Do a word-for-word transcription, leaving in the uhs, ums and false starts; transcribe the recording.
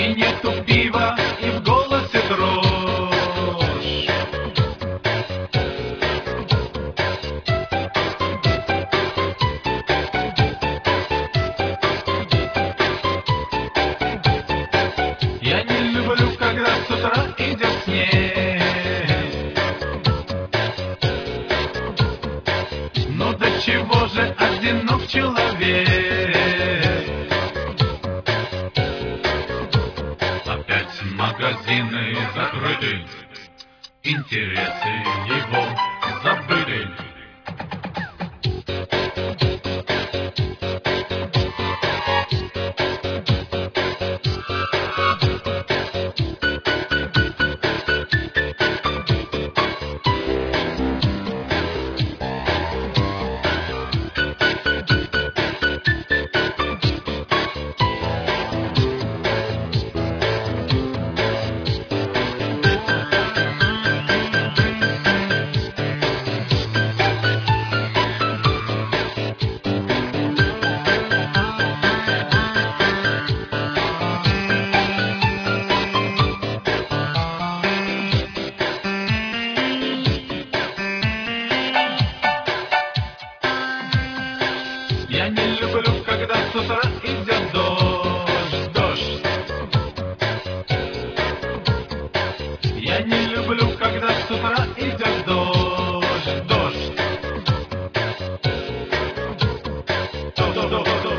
И нету пива, и в голосе дрожь. Я не люблю, когда с утра идет снег. Но до чего же одинок человек? Опять магазины закрыты, интересы его забыты. Я не люблю, когда с утра идет дождь, дождь. Я не люблю, когда с утра идет дождь, дождь. Дождь, дождь, дождь.